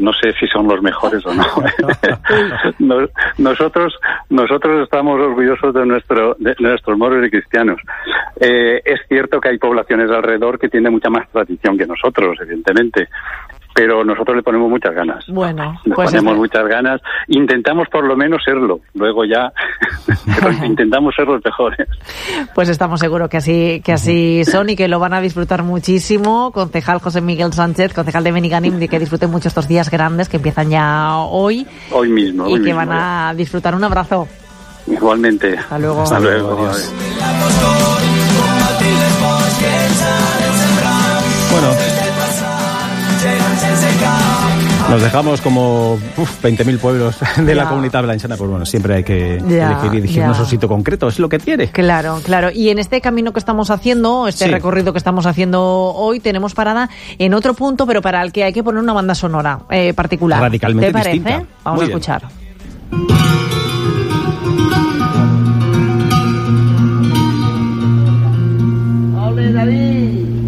no sé si son los mejores o no. Nosotros estamos orgullosos de nuestros moros y cristianos. Es cierto que hay poblaciones alrededor que tienen mucha más tradición que nosotros, evidentemente, pero nosotros le ponemos muchas ganas. Bueno, pues ponemos muchas ganas. Intentamos por lo menos serlo. Luego ya, pero intentamos ser los mejores. Pues estamos seguros que así son y que lo van a disfrutar muchísimo. Concejal José Miguel Sánchez, concejal de Benigànim, de que disfruten mucho estos días grandes que empiezan ya hoy. Hoy mismo. Y que van a disfrutar. Un abrazo. Igualmente. Hasta luego. Hasta luego. Bueno, nos dejamos como 20.000 pueblos de la Comunitat Valenciana. Pues bueno, siempre hay que elegir y dirigirnos a un sitio concreto, es lo que tiene. Claro. Y en este camino que estamos haciendo, recorrido que estamos haciendo hoy, tenemos parada en otro punto, pero para el que hay que poner una banda sonora particular. Radicalmente distinta. ¿Te parece? Vamos a escuchar. ¡Ole, David!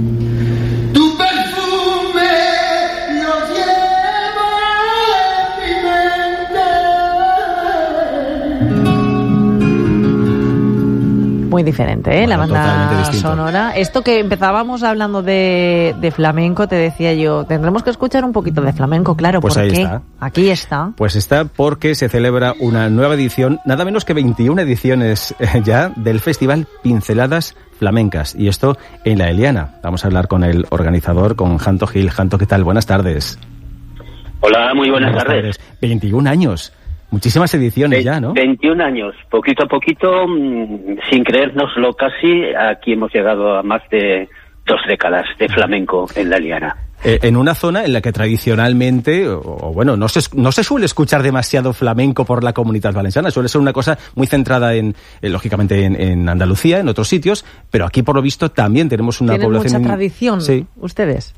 Muy diferente, Bueno, la banda distinto. sonora. Esto que empezábamos hablando de flamenco, te decía yo, tendremos que escuchar un poquito de flamenco, claro, pues porque ahí está. Aquí está. Pues está porque se celebra una nueva edición, nada menos que 21 ediciones ya, del Festival Pinceladas Flamencas. Y esto en La Eliana. Vamos a hablar con el organizador, con Janto Gil. Janto, ¿qué tal? Buenas tardes. Hola, muy buenas tardes. 21 años. Muchísimas ediciones ya, ¿no? 21 años. Poquito a poquito, sin creérnoslo casi, aquí hemos llegado a más de 2 décadas de flamenco en La Eliana. En una zona en la que tradicionalmente, no se suele escuchar demasiado flamenco por la Comunitat Valenciana, suele ser una cosa muy centrada lógicamente en Andalucía, en otros sitios, pero aquí por lo visto también tenemos una población... ¿Tienen mucha tradición ustedes?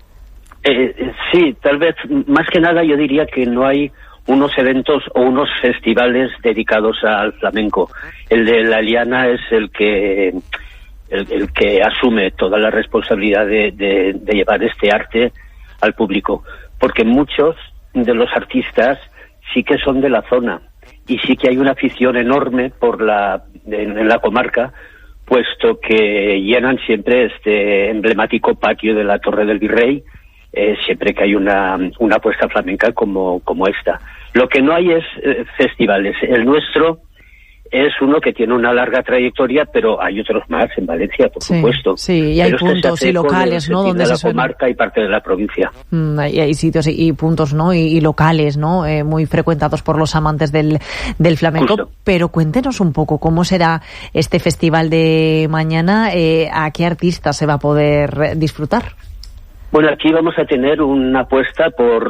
Sí, tal vez, más que nada yo diría que no hay unos eventos o unos festivales dedicados al flamenco. El de La Eliana es el que asume toda la responsabilidad de llevar este arte al público, porque muchos de los artistas sí que son de la zona y sí que hay una afición enorme en la comarca, puesto que llenan siempre este emblemático patio de la Torre del Virrey, siempre que hay una puesta flamenca como esta. Lo que no hay es festivales. El nuestro es uno que tiene una larga trayectoria, pero hay otros más en Valencia, por supuesto. Sí, y hay puntos y locales, ¿no? Donde la comarca y parte de la provincia. Hay sitios y puntos, ¿no? Y locales, ¿no? Muy frecuentados por los amantes del flamenco. Justo. Pero cuéntenos un poco cómo será este festival de mañana, a qué artistas se va a poder disfrutar. Bueno, aquí vamos a tener una apuesta por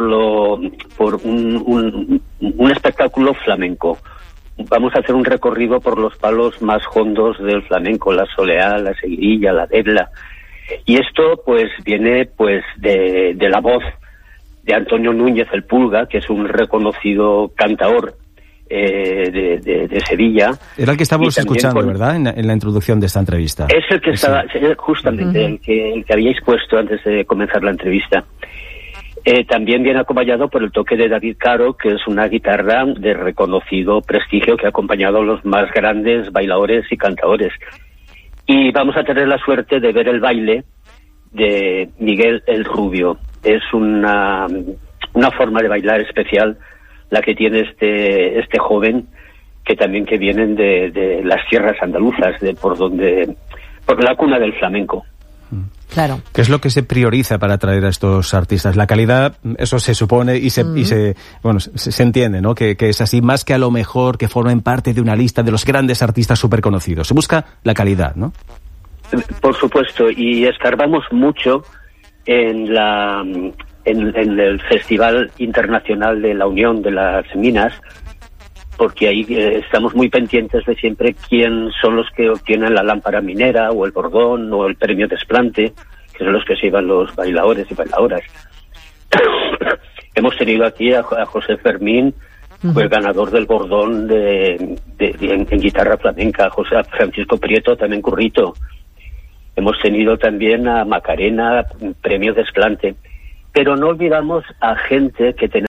un espectáculo flamenco. Vamos a hacer un recorrido por los palos más hondos del flamenco, la soleá, la seguirilla, la debla. Y esto pues viene pues de la voz de Antonio Núñez el Pulga, que es un reconocido cantaor de Sevilla. Era el que estábamos escuchando, ¿verdad? En la introducción de esta entrevista. Es el que estaba, justamente, el que habíais puesto antes de comenzar la entrevista. También viene acompañado por el toque de David Caro, que es una guitarra de reconocido prestigio que ha acompañado a los más grandes bailadores y cantadores. Y vamos a tener la suerte de ver el baile de Miguel el Rubio. Es una forma de bailar especial la que tiene este joven, que también que vienen de las tierras andaluzas, por la cuna del flamenco. Claro. ¿Qué es lo que se prioriza para atraer a estos artistas? La calidad, eso se supone y se entiende, ¿no? Que es así, más que a lo mejor que formen parte de una lista de los grandes artistas súper conocidos. Se busca la calidad, ¿no? Por supuesto, y escarbamos mucho en el Festival Internacional de la Unión de las Minas, porque ahí estamos muy pendientes de siempre quién son los que obtienen la lámpara minera o el bordón o el premio desplante, que son los que se llevan los bailadores y bailadoras. Hemos tenido aquí a José Fermín, fue ganador del bordón en guitarra flamenca, a Francisco Prieto, también currito. Hemos tenido también a Macarena, premio desplante. Pero no olvidamos a gente que tenemos